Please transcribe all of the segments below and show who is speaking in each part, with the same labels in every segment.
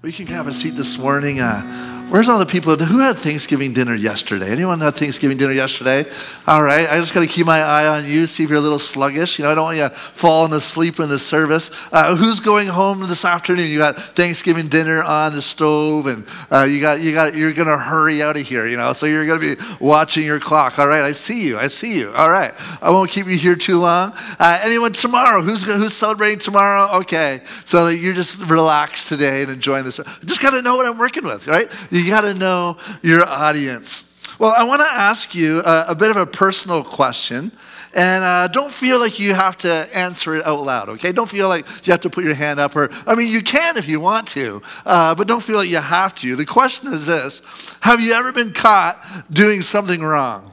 Speaker 1: We can grab a seat this morning. Where's all the people who had Thanksgiving dinner yesterday? Anyone had Thanksgiving dinner yesterday? All right, I just got to keep my eye on you, see if you're a little sluggish. I don't want you falling asleep in the service. Who's going home this afternoon? You got Thanksgiving dinner on the stove, and you're going to hurry out of here, so you're going to be watching your clock. All right, I see you. All right, I won't keep you here too long. Anyone tomorrow? Who's celebrating tomorrow? Okay, so you're just relaxed today and enjoying this. Just got to know what I'm working with, right? You got to know your audience. Well, I want to ask you a bit of a personal question, and don't feel like you have to answer it out loud, okay? Don't feel like you have to put your hand up, you can if you want to, but don't feel like you have to. The question is this: have you ever been caught doing something wrong?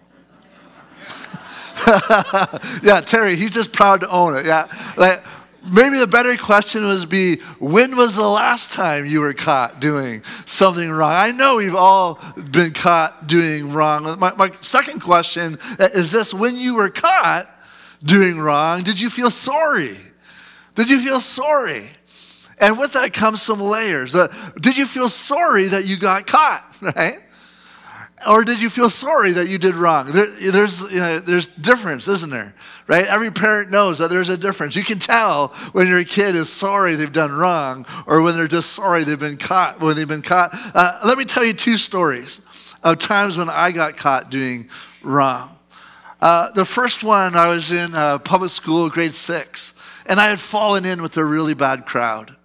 Speaker 1: Yeah, Terry, he's just proud to own it. Yeah, maybe the better question be, when was the last time you were caught doing something wrong? I know we've all been caught doing wrong. My second question is this: when you were caught doing wrong, did you feel sorry? Did you feel sorry? And with that comes some layers. Did you feel sorry that you got caught, right? Or did you feel sorry that you did wrong? There's difference, isn't there? Right? Every parent knows that there's a difference. You can tell when your kid is sorry they've done wrong, or when they're just sorry they've been caught. Let me tell you two stories of times when I got caught doing wrong. The first one, I was in public school, grade 6, and I had fallen in with a really bad crowd.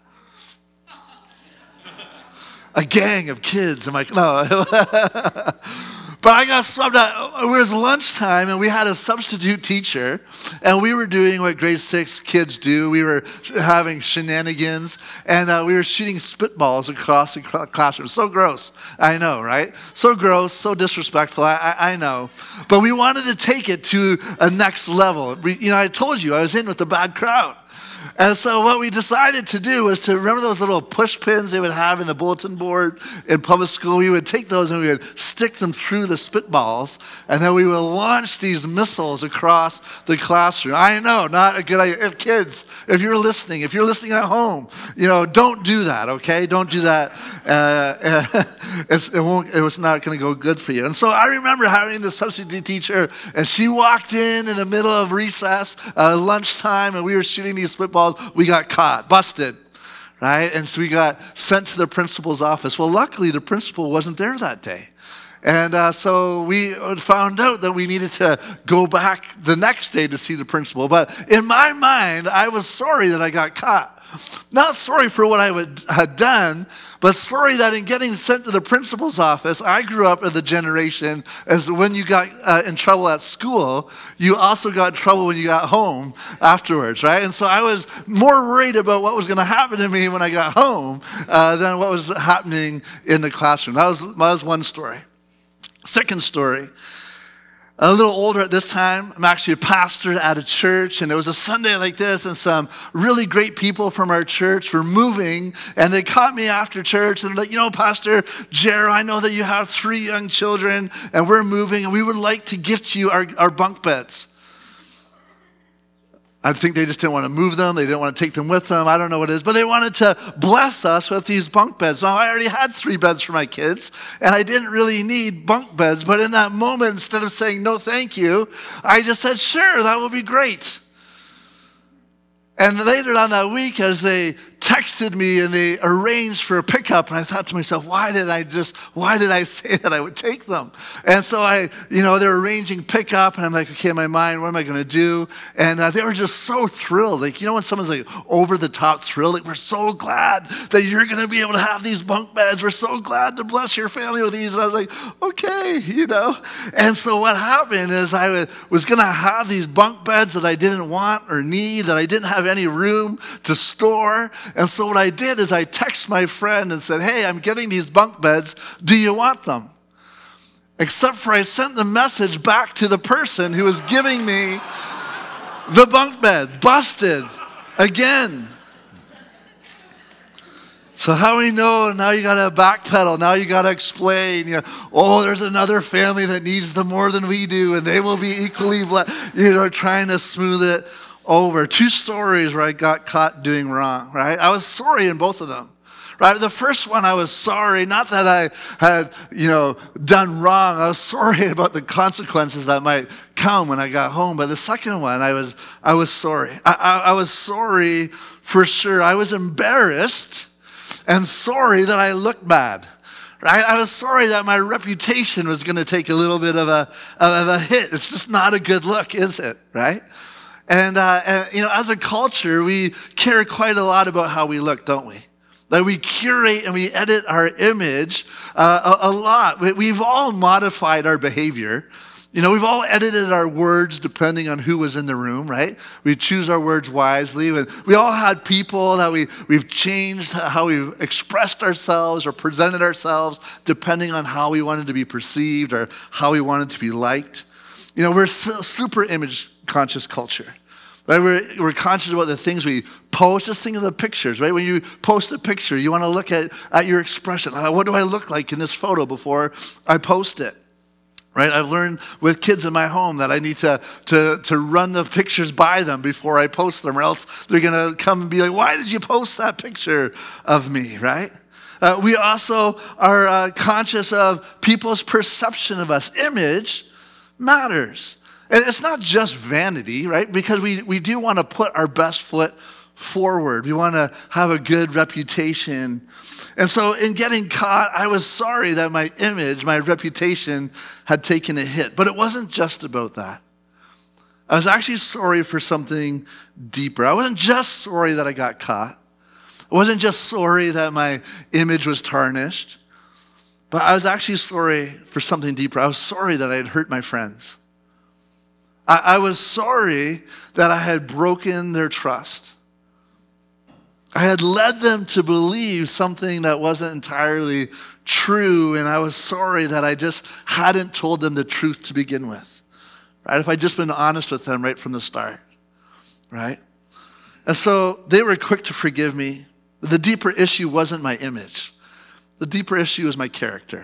Speaker 1: A gang of kids. I'm like, no. But I got swept out. It was lunchtime, and we had a substitute teacher, and we were doing what grade 6 kids do. We were having shenanigans, and we were shooting spitballs across the classroom. So gross. I know, right? So gross, so disrespectful. I know. But we wanted to take it to a next level. I told you I was in with a bad crowd. And so what we decided to do was to remember those little push pins they would have in the bulletin board in public school. We would take those and we would stick them through the spitballs, and then we would launch these missiles across the classroom. I know, not a good idea. Kids, if you're listening at home, don't do that, okay? Don't do that. It was not going to go good for you. And so I remember having the substitute teacher, and she walked in the middle of recess, lunchtime, and we were shooting these spitballs. We got caught, busted, right? And so we got sent to the principal's office. Well, luckily, the principal wasn't there that day. And so we found out that we needed to go back the next day to see the principal. But in my mind, I was sorry that I got caught. Not sorry for what I had done, but sorry that in getting sent to the principal's office, I grew up in the generation as when you got in trouble at school, you also got in trouble when you got home afterwards, right? And so I was more worried about what was going to happen to me when I got home than what was happening in the classroom. That was one story. Second story. A little older at this time, I'm actually a pastor at a church, and it was a Sunday like this, and some really great people from our church were moving, and they caught me after church, and they're like, Pastor Jer, I know that you have 3 young children, and we're moving, and we would like to gift you our bunk beds. I think they just didn't want to move them. They didn't want to take them with them. I don't know what it is. But they wanted to bless us with these bunk beds. Now, I already had 3 beds for my kids, and I didn't really need bunk beds. But in that moment, instead of saying, no, thank you, I just said, sure, that will be great. And later on that week, as they texted me and they arranged for a pickup, and I thought to myself, why did I say that I would take them? And so they're arranging pickup, and I'm like, okay, in my mind, what am I going to do? And they were just so thrilled. Like, when someone's like over the top thrilled, like, we're so glad that you're going to be able to have these bunk beds. We're so glad to bless your family with these. And I was like, okay, And so what happened is I was going to have these bunk beds that I didn't want or need, that I didn't have any room to store. And so what I did is I texted my friend and said, hey, I'm getting these bunk beds. Do you want them? Except for I sent the message back to the person who was giving me the bunk beds. Busted again. So how many know now you got to backpedal? Now you got to explain, there's another family that needs them more than we do, and they will be equally, trying to smooth it over. 2 stories where I got caught doing wrong, right? I was sorry in both of them. Right? The first one, I was sorry, not that I had, done wrong. I was sorry about the consequences that might come when I got home. But the second one, I was sorry. I was sorry for sure. I was embarrassed and sorry that I looked bad. Right? I was sorry that my reputation was going to take a little bit of a hit. It's just not a good look, is it? Right? And as a culture, we care quite a lot about how we look, don't we? Like we curate and we edit our image a lot. We've all modified our behavior. We've all edited our words depending on who was in the room, right? We choose our words wisely. And we all had people that we've changed how we expressed ourselves or presented ourselves depending on how we wanted to be perceived or how we wanted to be liked. We're super image conscious culture. Right? We're conscious about the things we post. Just think of the pictures, right? When you post a picture, you want to look at your expression. What do I look like in this photo before I post it? Right? I've learned with kids in my home that I need to run the pictures by them before I post them, or else they're going to come and be like, why did you post that picture of me, right? We also are conscious of people's perception of us. Image matters. And it's not just vanity, right? Because we do want to put our best foot forward. We want to have a good reputation. And so in getting caught, I was sorry that my image, my reputation had taken a hit. But it wasn't just about that. I was actually sorry for something deeper. I wasn't just sorry that I got caught. I wasn't just sorry that my image was tarnished. But I was actually sorry for something deeper. I was sorry that I had hurt my friends. I was sorry that I had broken their trust. I had led them to believe something that wasn't entirely true, and I was sorry that I just hadn't told them the truth to begin with. Right? If I'd just been honest with them right from the start. Right? And so they were quick to forgive me. But the deeper issue wasn't my image. The deeper issue is my character.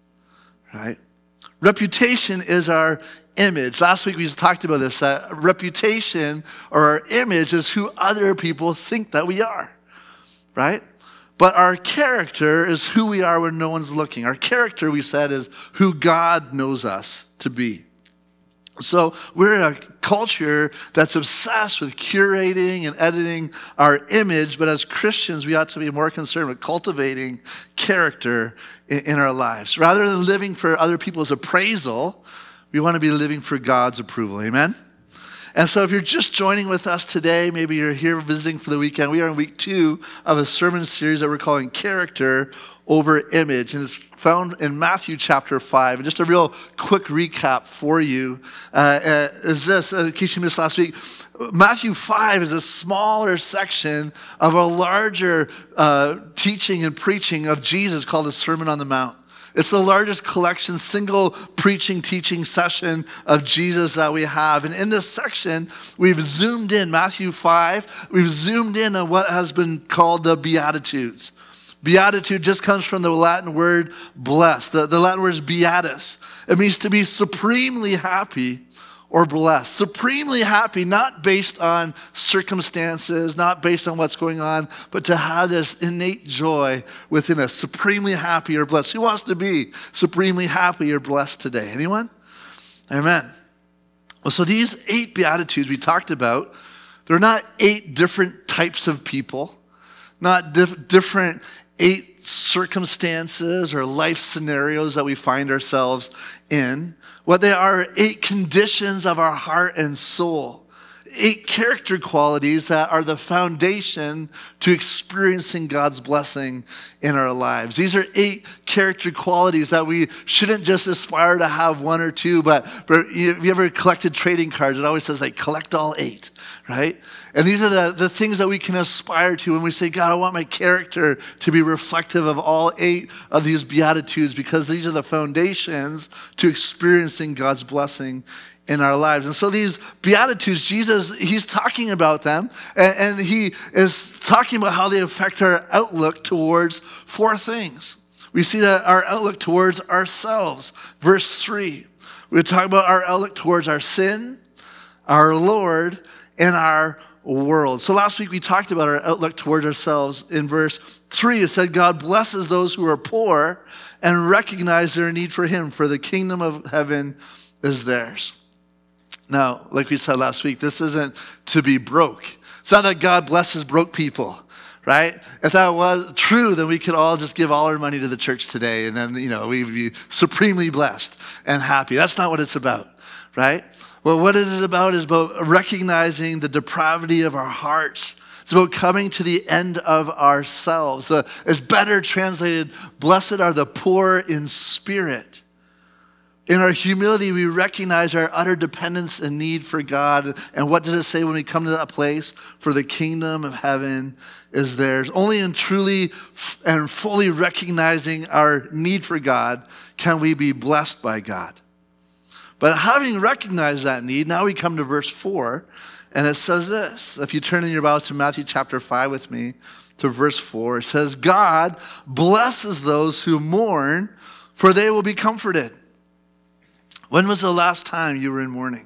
Speaker 1: Right? Reputation is our image. Last week we just talked about this, that reputation or our image is who other people think that we are, right? But our character is who we are when no one's looking. Our character, we said, is who God knows us to be. So we're in a culture that's obsessed with curating and editing our image, but as Christians, we ought to be more concerned with cultivating character in our lives. Rather than living for other people's appraisal, we want to be living for God's approval. Amen? And so if you're just joining with us today, maybe you're here visiting for the weekend, we are in week 2 of a sermon series that we're calling Character Over Image. And it's found in Matthew chapter 5. And just a real quick recap for you is this, in case you missed last week, Matthew 5 is a smaller section of a larger teaching and preaching of Jesus called the Sermon on the Mount. It's the largest collection, single preaching, teaching session of Jesus that we have. And in this section, we've zoomed in, Matthew 5, we've zoomed in on what has been called the Beatitudes. Beatitude just comes from the Latin word blessed. The Latin word is beatus. It means to be supremely happy or blessed. Supremely happy, not based on circumstances, not based on what's going on, but to have this innate joy within us. Supremely happy or blessed. Who wants to be supremely happy or blessed today? Anyone? Amen. Well, so these 8 Beatitudes we talked about, they're not 8 different types of people, not different 8 circumstances or life scenarios that we find ourselves in. What they are 8 conditions of our heart and soul. 8 character qualities that are the foundation to experiencing God's blessing in our lives. These are 8 character qualities that we shouldn't just aspire to have 1 or 2, but have you ever collected trading cards? It always says like collect all 8, right? And these are the things that we can aspire to when we say, God, I want my character to be reflective of all 8 of these Beatitudes, because these are the foundations to experiencing God's blessing in our lives. And so these Beatitudes, Jesus, he's talking about them, and he is talking about how they affect our outlook towards 4 things. We see that our outlook towards ourselves. Verse 3, we talk about our outlook towards our sin, our Lord, and our world. So last week we talked about our outlook towards ourselves. In verse 3, it said, God blesses those who are poor and recognize their need for him, for the kingdom of heaven is theirs. Now, like we said last week, this isn't to be broke. It's not that God blesses broke people, right? If that was true, then we could all just give all our money to the church today, and then, we'd be supremely blessed and happy. That's not what it's about, right? Well, what is it about is about recognizing the depravity of our hearts. It's about coming to the end of ourselves. It's better translated, blessed are the poor in spirit. In our humility, we recognize our utter dependence and need for God. And what does it say when we come to that place? For the kingdom of heaven is theirs. Only in truly and fully recognizing our need for God can we be blessed by God. But having recognized that need, now we come to verse 4, and it says this. If you turn in your Bibles to Matthew chapter 5 with me, to verse 4, it says, God blesses those who mourn, for they will be comforted. When was the last time you were in mourning?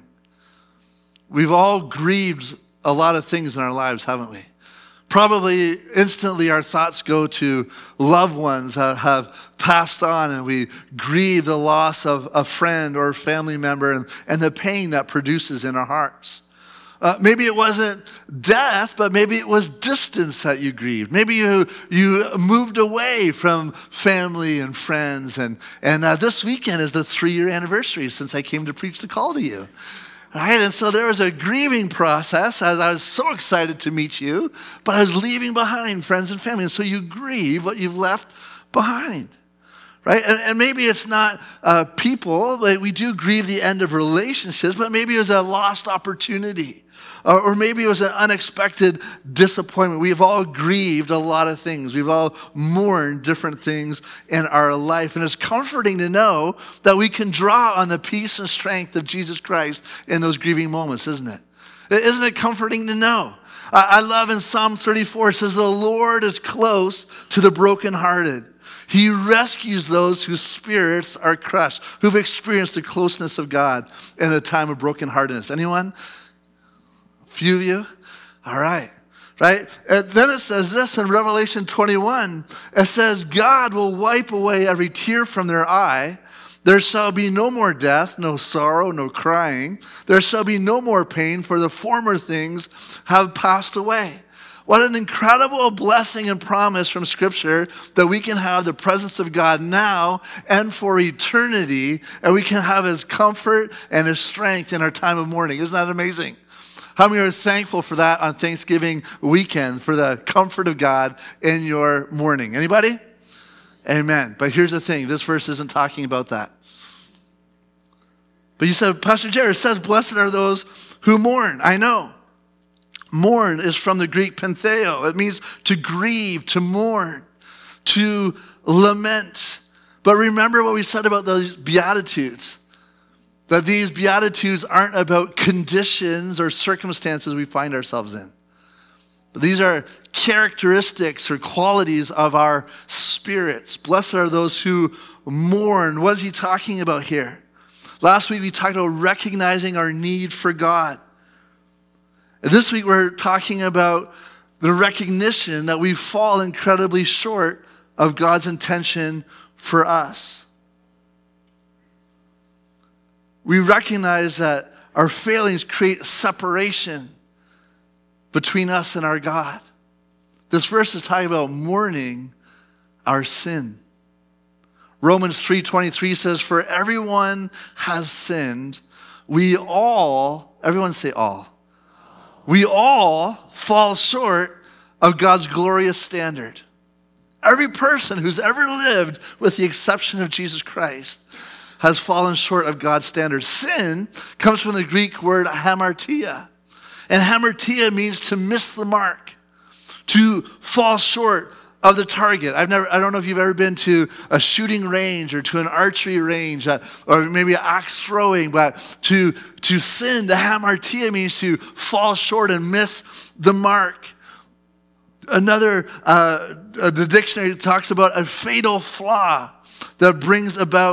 Speaker 1: We've all grieved a lot of things in our lives, haven't we? Probably instantly our thoughts go to loved ones that have passed on, and we grieve the loss of a friend or family member and the pain that produces in our hearts. Maybe it wasn't death, but maybe it was distance that you grieved. Maybe you moved away from family and friends. And this weekend is the 3-year anniversary since I came to preach the call to you. Right? And so there was a grieving process as I was so excited to meet you, but I was leaving behind friends and family. And so you grieve what you've left behind. Right? And maybe it's not people. We do grieve the end of relationships, but maybe it was a lost opportunity. Or maybe it was an unexpected disappointment. We've all grieved a lot of things. We've all mourned different things in our life. And it's comforting to know that we can draw on the peace and strength of Jesus Christ in those grieving moments, isn't it? Isn't it comforting to know? I love in Psalm 34, it says, the Lord is close to the brokenhearted. He rescues those whose spirits are crushed, who've experienced the closeness of God in a time of brokenheartedness. Anyone? Few of you? All right. Right? And then it says this in Revelation 21. It says, God will wipe away every tear from their eye. There shall be no more death, no sorrow, no crying. There shall be no more pain, for the former things have passed away. What an incredible blessing and promise from Scripture that we can have the presence of God now and for eternity, and we can have his comfort and his strength in our time of mourning. Isn't that amazing? How many are thankful for that on Thanksgiving weekend, for the comfort of God in your mourning? Anybody? Amen. But here's the thing. This verse isn't talking about that. But you said, Pastor Jared says, blessed are those who mourn. I know. Mourn is from the Greek pentheo. It means to grieve, to mourn, to lament. But remember what we said about those Beatitudes. That these Beatitudes aren't about conditions or circumstances we find ourselves in. But these are characteristics or qualities of our spirits. Blessed are those who mourn. What is he talking about here? Last week we talked about recognizing our need for God. This week we're talking about the recognition that we fall incredibly short of God's intention for us. We recognize that our failings create separation between us and our God. This verse is talking about mourning our sin. Romans 3:23 says, for everyone has sinned. We all, everyone say all. We all fall short of God's glorious standard. Every person who's ever lived, with the exception of Jesus Christ, has fallen short of God's standard. Sin comes from the Greek word hamartia. And hamartia means to miss the mark, to fall short of the target. I don't know if you've ever been to a shooting range or to an archery range or maybe axe throwing, but to sin, to hamartia means to fall short and miss the mark. Another, the dictionary talks about a fatal flaw that brings about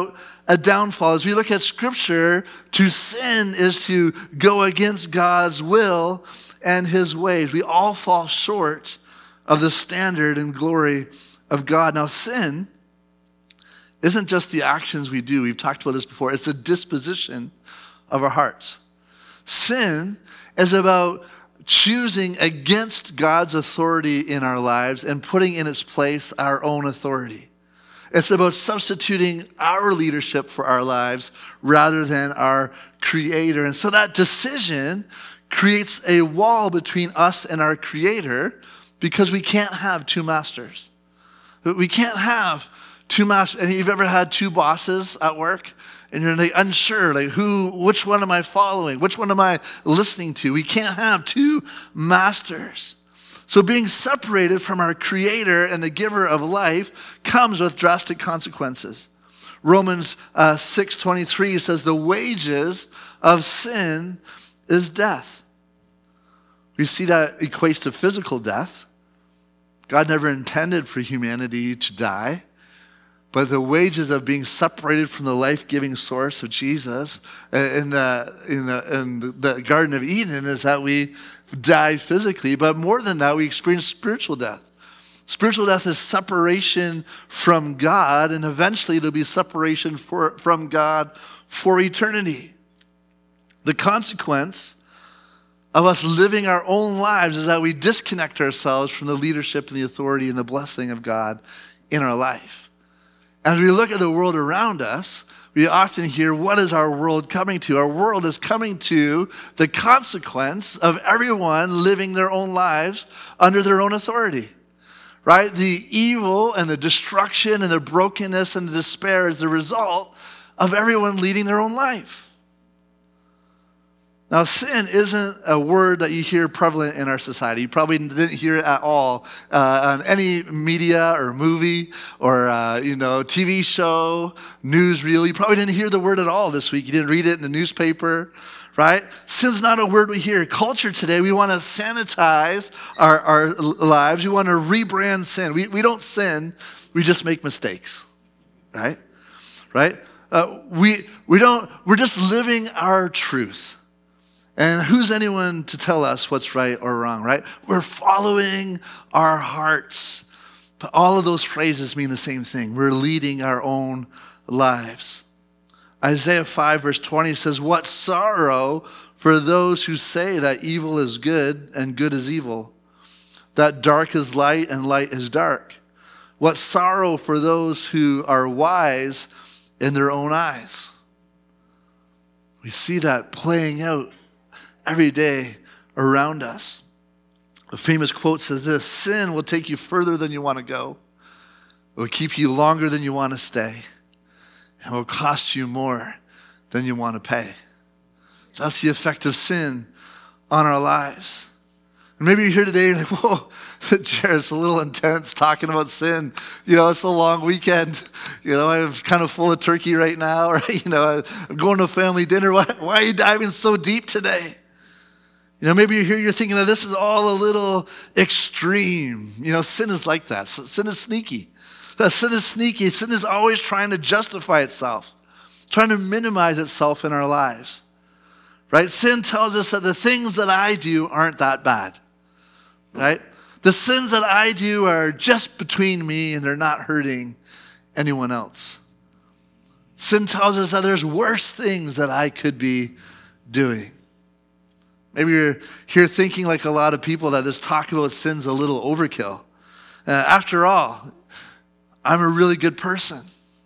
Speaker 1: a downfall. As we look at Scripture, to sin is to go against God's will and his ways. We all fall short of the standard and glory of God. Now, sin isn't just the actions we do. We've talked about this before. It's a disposition of our hearts. Sin is about choosing against God's authority in our lives and putting in its place our own authority. It's about substituting our leadership for our lives rather than our Creator. And so that decision creates a wall between us and our Creator because we can't have two masters. We can't have two masters. And you've ever had two bosses at work? And you're like unsure, like which one am I following? Which one am I listening to? We can't have two masters. So being separated from our Creator and the giver of life comes with drastic consequences. Romans 6:23 says the wages of sin is death. We see that equates to physical death. God never intended for humanity to die. But the wages of being separated from the life-giving source of Jesus in the Garden of Eden is that we die physically. But more than that, we experience spiritual death. Spiritual death is separation from God, and eventually it'll be separation from God for eternity. The consequence of us living our own lives is that we disconnect ourselves from the leadership and the authority and the blessing of God in our life. As we look at the world around us, we often hear, what is our world coming to? Our world is coming to the consequence of everyone living their own lives under their own authority, right? The evil and the destruction and the brokenness and the despair is the result of everyone leading their own life. Now, sin isn't a word that you hear prevalent in our society. You probably didn't hear it at all on any media or movie or TV show, newsreel. You probably didn't hear the word at all this week. You didn't read it in the newspaper, right? Sin's not a word we hear. Culture today, we want to sanitize our lives. We want to rebrand sin. We don't sin. We just make mistakes, right? Right? We're just living our truth. And who's anyone to tell us what's right or wrong, right? We're following our hearts. But all of those phrases mean the same thing. We're leading our own lives. Isaiah 5 verse 20 says, what sorrow for those who say that evil is good and good is evil, that dark is light and light is dark. What sorrow for those who are wise in their own eyes. We see that playing out every day around us. The famous quote says this, sin will take you further than you want to go. It will keep you longer than you want to stay. And will cost you more than you want to pay. So that's the effect of sin on our lives. And maybe you're here today and you're like, whoa, Jared's a little intense talking about sin. It's a long weekend. I'm kind of full of turkey right now. Or, I'm going to a family dinner. Why are you diving so deep today? Maybe you're here, you're thinking that this is all a little extreme. Sin is like that. Sin is sneaky. Sin is sneaky. Sin is always trying to justify itself, trying to minimize itself in our lives, right? Sin tells us that the things that I do aren't that bad, right? The sins that I do are just between me and they're not hurting anyone else. Sin tells us that there's worse things that I could be doing. Maybe you're here thinking like a lot of people that this talk about sin's a little overkill. After all, I'm a really good person.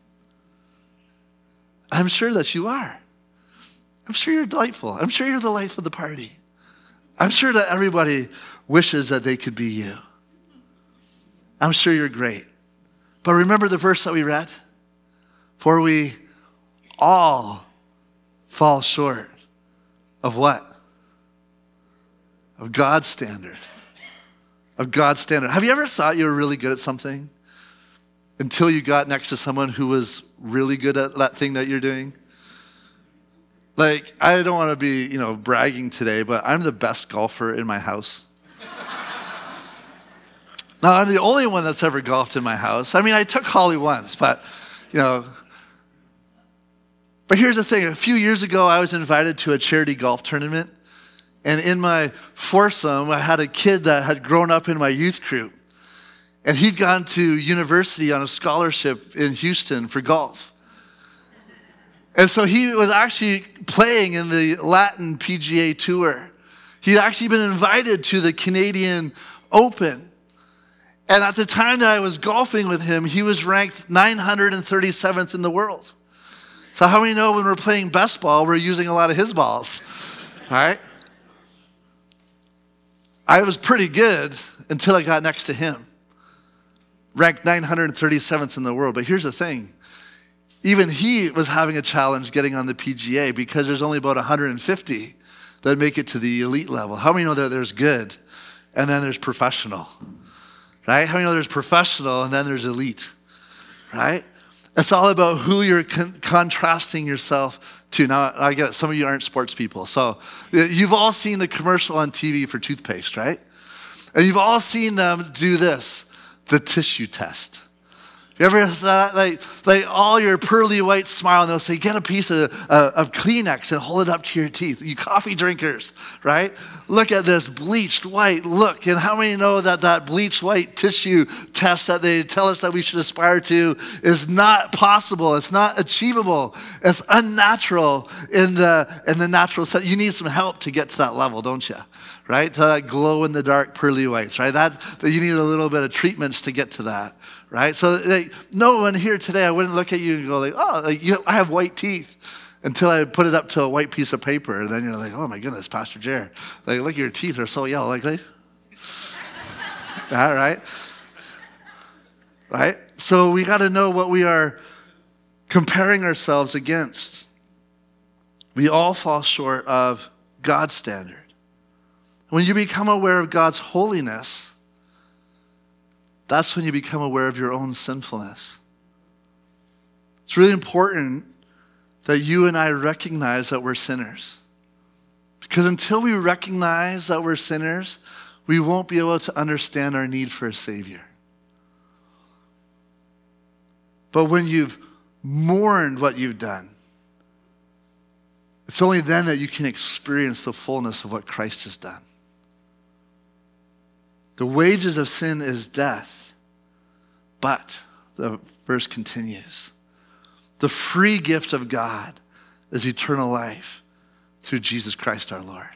Speaker 1: I'm sure that you are. I'm sure you're delightful. I'm sure you're the life of the party. I'm sure that everybody wishes that they could be you. I'm sure you're great. But remember the verse that we read? For we all fall short of what? Of God's standard. Of God's standard. Have you ever thought you were really good at something until you got next to someone who was really good at that thing that you're doing? Like, I don't want to be, bragging today, but I'm the best golfer in my house. Now, I'm the only one that's ever golfed in my house. I mean, I took Holly once, but, But here's the thing. A few years ago, I was invited to a charity golf tournament. And in my foursome, I had a kid that had grown up in my youth group. And he'd gone to university on a scholarship in Houston for golf. And so he was actually playing in the Latin PGA Tour. He'd actually been invited to the Canadian Open. And at the time that I was golfing with him, he was ranked 937th in the world. So how many know when we're playing best ball, we're using a lot of his balls, all right? I was pretty good until I got next to him. Ranked 937th in the world. But here's the thing. Even he was having a challenge getting on the PGA because there's only about 150 that make it to the elite level. How many know that there's good and then there's professional, right? How many know there's professional and then there's elite, right? It's all about who you're contrasting yourself to. Now, I get it. Some of you aren't sports people. So you've all seen the commercial on TV for toothpaste, right? And you've all seen them do this, the tissue test. You ever like all your pearly white smile, and they'll say, get a piece of Kleenex and hold it up to your teeth. You coffee drinkers, right? Look at this bleached white look. And how many know that bleached white tissue test that they tell us that we should aspire to is not possible. It's not achievable. It's unnatural in the natural sense. You need some help to get to that level, don't you? Right? To that glow in the dark pearly whites, right? That you need a little bit of treatments to get to that. Right? So no one here today, I wouldn't look at you and go like, oh, I have white teeth until I put it up to a white piece of paper. And then you're like, oh my goodness, Pastor Jared. Like, look, your teeth are so yellow. Like, all right? Right? So we got to know what we are comparing ourselves against. We all fall short of God's standard. When you become aware of God's holiness, that's when you become aware of your own sinfulness. It's really important that you and I recognize that we're sinners. Because until we recognize that we're sinners, we won't be able to understand our need for a Savior. But when you've mourned what you've done, it's only then that you can experience the fullness of what Christ has done. The wages of sin is death, but, the verse continues, the free gift of God is eternal life through Jesus Christ our Lord.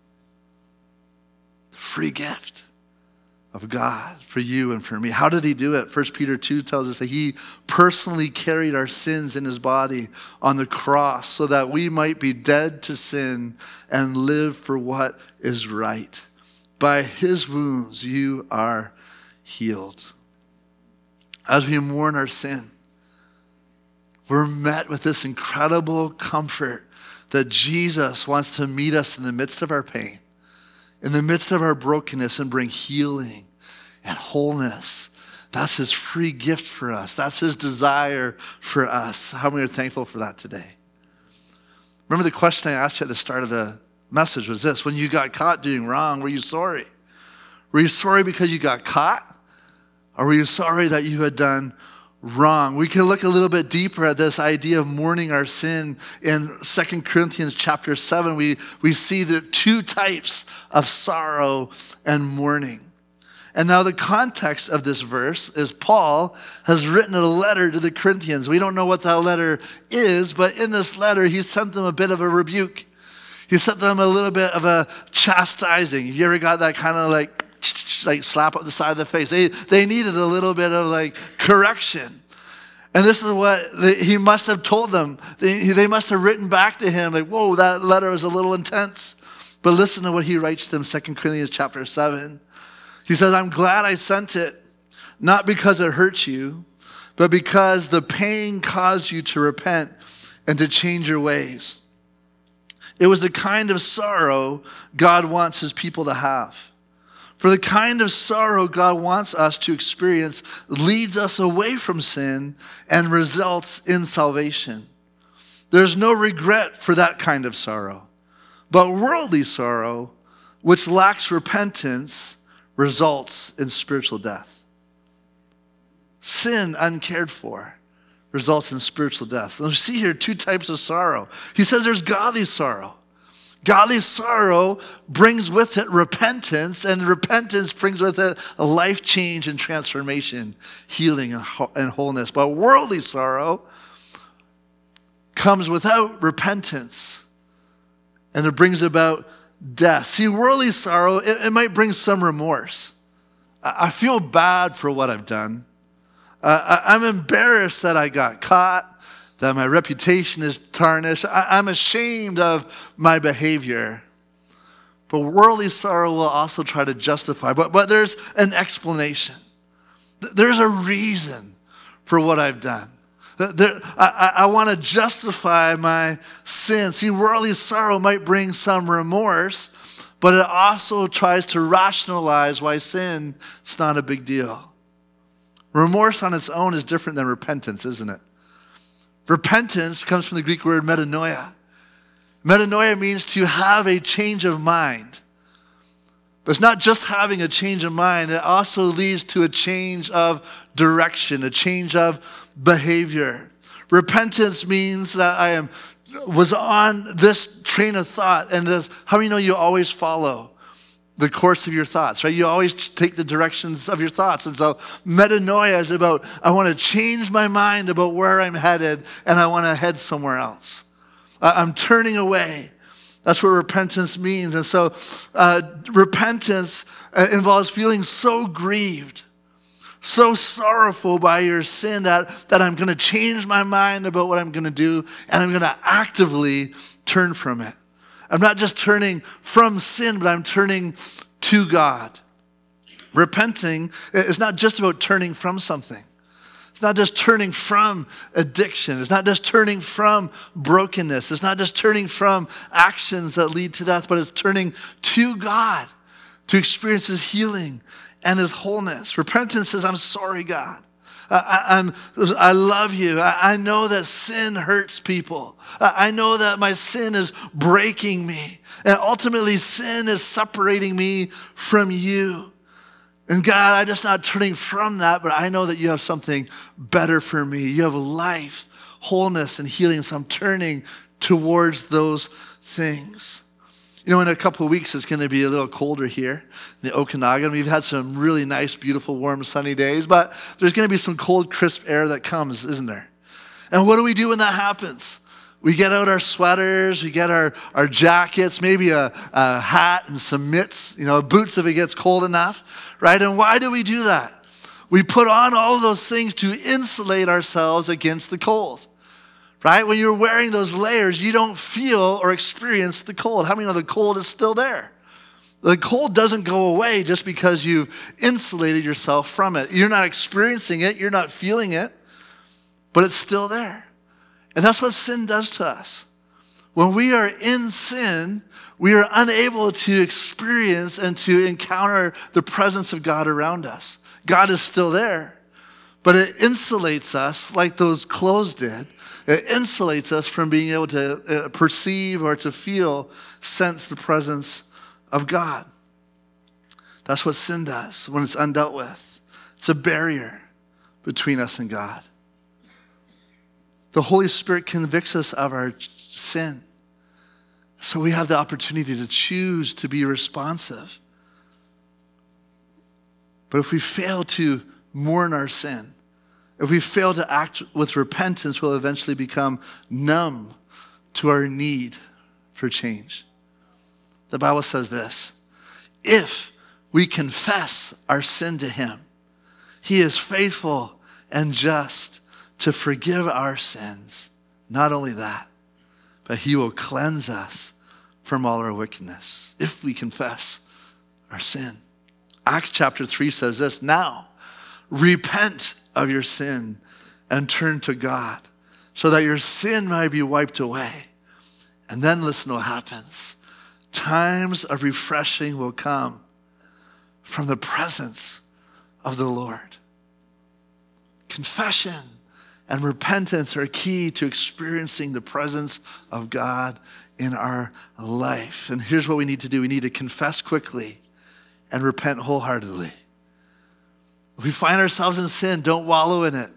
Speaker 1: The free gift of God for you and for me. How did he do it? 1 Peter 2 tells us that he personally carried our sins in his body on the cross so that we might be dead to sin and live for what is right. By his wounds, you are healed. As we mourn our sin, we're met with this incredible comfort that Jesus wants to meet us in the midst of our pain, in the midst of our brokenness, and bring healing and wholeness. That's his free gift for us. That's his desire for us. How many are thankful for that today? Remember the question I asked you at the start of the message was this: when you got caught doing wrong, were you sorry? Were you sorry because you got caught? Or were you sorry that you had done wrong? We can look a little bit deeper at this idea of mourning our sin. In 2 Corinthians chapter 7, we see the two types of sorrow and mourning. And now the context of this verse is Paul has written a letter to the Corinthians. We don't know what that letter is, but in this letter, he sent them a bit of a rebuke. He sent them a little bit of a chastising. You ever got that kind of like slap up the side of the face? They needed a little bit of like correction. And this is what he must have told them. They must have written back to him like, whoa, that letter was a little intense. But listen to what he writes to them, 2 Corinthians chapter 7. He says, I'm glad I sent it, not because it hurt you, but because the pain caused you to repent and to change your ways. It was the kind of sorrow God wants his people to have. For the kind of sorrow God wants us to experience leads us away from sin and results in salvation. There's no regret for that kind of sorrow. But worldly sorrow, which lacks repentance, results in spiritual death. Sin uncared for results in spiritual death. And we see here two types of sorrow. He says there's godly sorrow. Godly sorrow brings with it repentance, and repentance brings with it a life change and transformation, healing and wholeness. But worldly sorrow comes without repentance, and it brings about death. See, worldly sorrow, it might bring some remorse. I feel bad for what I've done. I'm embarrassed that I got caught, that my reputation is tarnished. I'm ashamed of my behavior. But worldly sorrow will also try to justify. But there's an explanation. There's a reason for what I've done. I want to justify my sin. See, worldly sorrow might bring some remorse, but it also tries to rationalize why sin is not a big deal. Remorse on its own is different than repentance, isn't it? Repentance comes from the Greek word metanoia. Metanoia means to have a change of mind. But it's not just having a change of mind, it also leads to a change of direction, a change of behavior. Repentance means that I was on this train of thought, and how many know you always follow the course of your thoughts, right? You always take the directions of your thoughts. And so metanoia is about, I want to change my mind about where I'm headed, and I want to head somewhere else. I'm turning away. That's what repentance means. And so repentance involves feeling so grieved, so sorrowful by your sin that I'm going to change my mind about what I'm going to do, and I'm going to actively turn from it. I'm not just turning from sin, but I'm turning to God. Repenting is not just about turning from something. It's not just turning from addiction. It's not just turning from brokenness. It's not just turning from actions that lead to death, but it's turning to God to experience his healing and his wholeness. Repentance says, I'm sorry, God. I love you. I know that sin hurts people. I know that my sin is breaking me. And ultimately, sin is separating me from you. And God, I'm just not turning from that, but I know that you have something better for me. You have life, wholeness, and healing. So I'm turning towards those things. You know, in a couple of weeks, it's going to be a little colder here in the Okanagan. We've had some really nice, beautiful, warm, sunny days, but there's going to be some cold, crisp air that comes, isn't there? And what do we do when that happens? We get out our sweaters, we get our jackets, maybe a hat and some mitts, boots if it gets cold enough, right? And why do we do that? We put on all of those things to insulate ourselves against the cold. Right? When you're wearing those layers, you don't feel or experience the cold. How many know the cold is still there? The cold doesn't go away just because you've insulated yourself from it. You're not experiencing it. You're not feeling it. But it's still there. And that's what sin does to us. When we are in sin, we are unable to experience and to encounter the presence of God around us. God is still there. But it insulates us like those clothes did. It insulates us from being able to perceive or to sense the presence of God. That's what sin does when it's undealt with. It's a barrier between us and God. The Holy Spirit convicts us of our sin. So we have the opportunity to choose to be responsive. But if we fail to mourn our sin, if we fail to act with repentance, we'll eventually become numb to our need for change. The Bible says this: if we confess our sin to him, he is faithful and just to forgive our sins. Not only that, but he will cleanse us from all our wickedness if we confess our sin. Acts chapter 3 says this: now repent of your sin and turn to God so that your sin might be wiped away. And then listen to what happens. Times of refreshing will come from the presence of the Lord. Confession and repentance are key to experiencing the presence of God in our life. And here's what we need to do. We need to confess quickly and repent wholeheartedly. If we find ourselves in sin, don't wallow in it.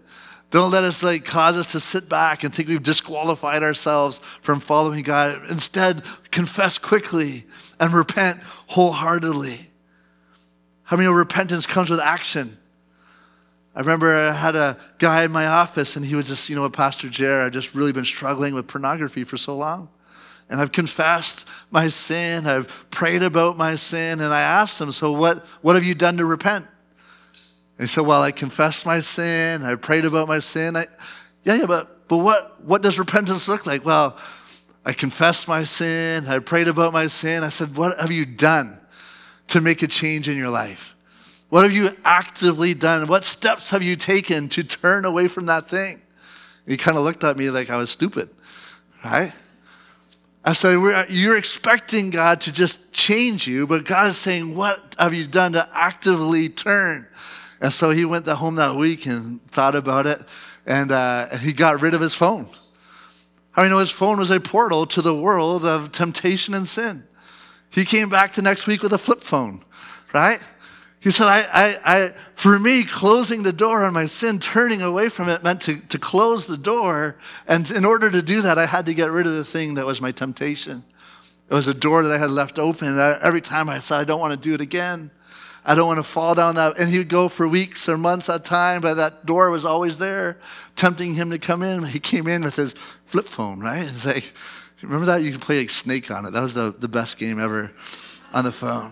Speaker 1: Don't let us cause us to sit back and think we've disqualified ourselves from following God. Instead, confess quickly and repent wholeheartedly. How many know repentance comes with action? I remember I had a guy in my office and he was just, Pastor Jer, I've just really been struggling with pornography for so long. And I've confessed my sin, I've prayed about my sin, and I asked him, so what have you done to repent? And he said, well, I confessed my sin, I prayed about my sin. But what does repentance look like? Well, I confessed my sin, I prayed about my sin. I said, what have you done to make a change in your life? What have you actively done? What steps have you taken to turn away from that thing? And he kind of looked at me like I was stupid, right? I said, you're expecting God to just change you, but God is saying, what have you done to actively turn? And so he went home that week and thought about it, and he got rid of his phone. How do you know his phone was a portal to the world of temptation and sin? He came back the next week with a flip phone, right? He said, for me, closing the door on my sin, turning away from it meant to close the door. And in order to do that, I had to get rid of the thing that was my temptation. It was a door that I had left open. Every time I said, I don't want to do it again. I don't want to fall down that. And he would go for weeks or months at a time, but that door was always there, tempting him to come in. He came in with his flip phone, right? It's like, remember that? You could play Snake on it. That was the best game ever on the phone.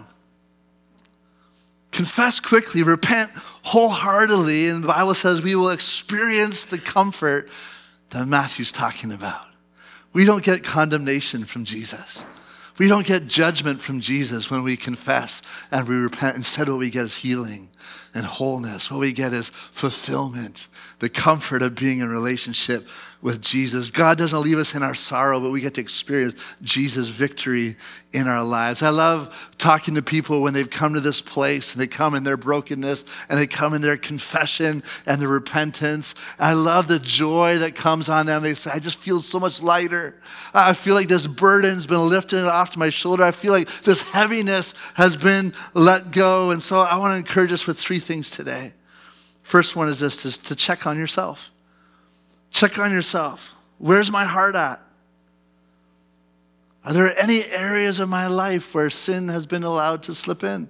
Speaker 1: Confess quickly, repent wholeheartedly, and the Bible says we will experience the comfort that Matthew's talking about. We don't get condemnation from Jesus. We don't get judgment from Jesus when we confess and we repent. Instead, what we get is healing and wholeness. What we get is fulfillment, the comfort of being in relationship with Jesus. God doesn't leave us in our sorrow, but we get to experience Jesus' victory in our lives. I love talking to people when they've come to this place and they come in their brokenness and they come in their confession and their repentance. I love the joy that comes on them. They say, I just feel so much lighter. I feel like this burden's been lifted off my shoulder. I feel like this heaviness has been let go. And so I want to encourage us with three things today. First one is this, is to check on yourself. Check on yourself. Where's my heart at? Are there any areas of my life where sin has been allowed to slip in?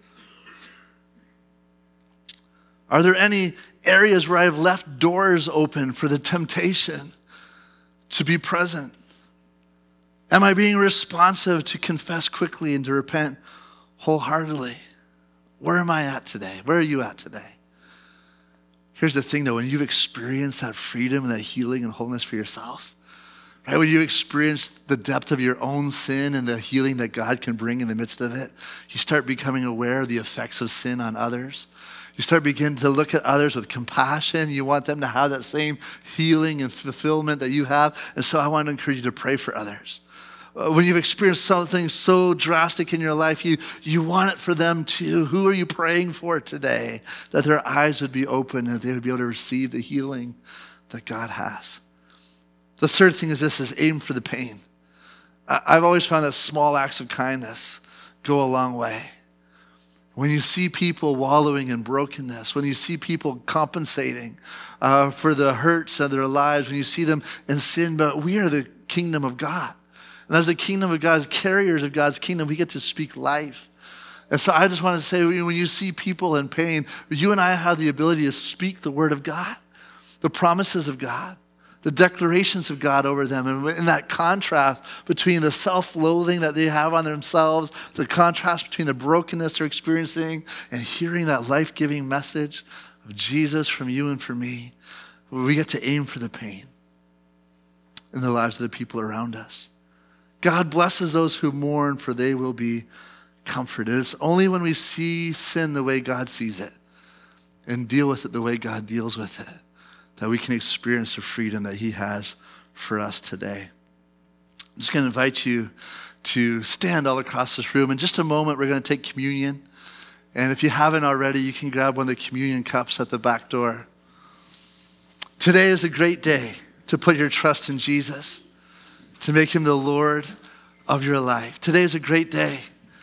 Speaker 1: Are there any areas where I've left doors open for the temptation to be present? Am I being responsive to confess quickly and to repent wholeheartedly? Where am I at today? Where are you at today? Here's the thing though, when you've experienced that freedom and that healing and wholeness for yourself, right? When you experience the depth of your own sin and the healing that God can bring in the midst of it, you start becoming aware of the effects of sin on others. You start beginning to look at others with compassion. You want them to have that same healing and fulfillment that you have. And so I want to encourage you to pray for others. When you've experienced something so drastic in your life, you want it for them too. Who are you praying for today? That their eyes would be open and they would be able to receive the healing that God has. The third thing is this, is aim for the pain. I've always found that small acts of kindness go a long way. When you see people wallowing in brokenness, when you see people compensating for the hurts of their lives, when you see them in sin, but we are the kingdom of God. And as the kingdom of God, as carriers of God's kingdom, we get to speak life. And so I just want to say, when you see people in pain, you and I have the ability to speak the word of God, the promises of God, the declarations of God over them. And in that contrast between the self-loathing that they have on themselves, the contrast between the brokenness they're experiencing and hearing that life-giving message of Jesus from you and from me, we get to aim for the pain in the lives of the people around us. God blesses those who mourn, for they will be comforted. It's only when we see sin the way God sees it and deal with it the way God deals with it that we can experience the freedom that he has for us today. I'm just going to invite you to stand all across this room. In just a moment, we're going to take communion. And if you haven't already, you can grab one of the communion cups at the back door. Today is a great day to put your trust in Jesus, to make him the Lord of your life. Today is a great day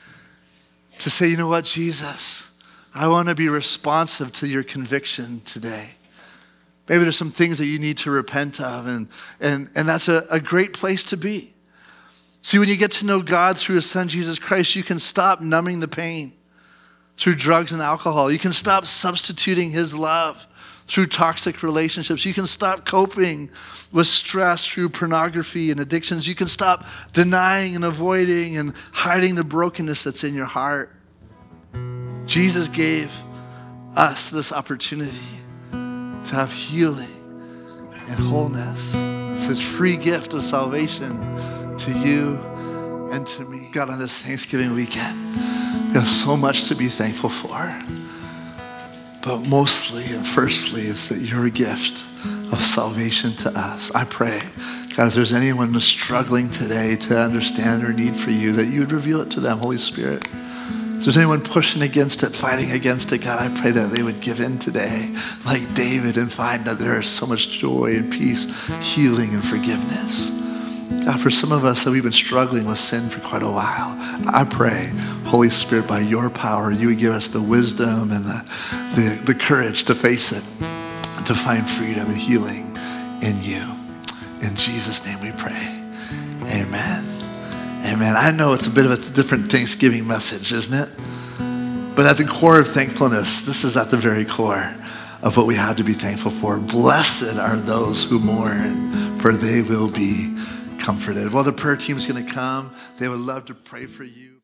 Speaker 1: to say, you know what, Jesus, I want to be responsive to your conviction today. Maybe there's some things that you need to repent of, and that's a great place to be. See, when you get to know God through his son, Jesus Christ, you can stop numbing the pain through drugs and alcohol. You can stop substituting his love through toxic relationships. You can stop coping with stress through pornography and addictions. You can stop denying and avoiding and hiding the brokenness that's in your heart. Jesus gave us this opportunity to have healing and wholeness. It's his free gift of salvation to you and to me. God, on this Thanksgiving weekend, we have so much to be thankful for. But mostly and firstly, it's that your gift of salvation to us. I pray, God, if there's anyone who's struggling today to understand their need for you, that you would reveal it to them, Holy Spirit. If there's anyone pushing against it, fighting against it, God, I pray that they would give in today, like David, and find that there is so much joy and peace, healing and forgiveness. God, for some of us that we've been struggling with sin for quite a while, I pray, Holy Spirit, by your power, you would give us the wisdom and the courage to face it, and to find freedom and healing in you. In Jesus' name we pray. Amen. Amen. I know it's a bit of a different Thanksgiving message, isn't it? But at the core of thankfulness, this is at the very core of what we have to be thankful for. Blessed are those who mourn, for they will be comforted. Well, the prayer team's going to come. They would love to pray for you.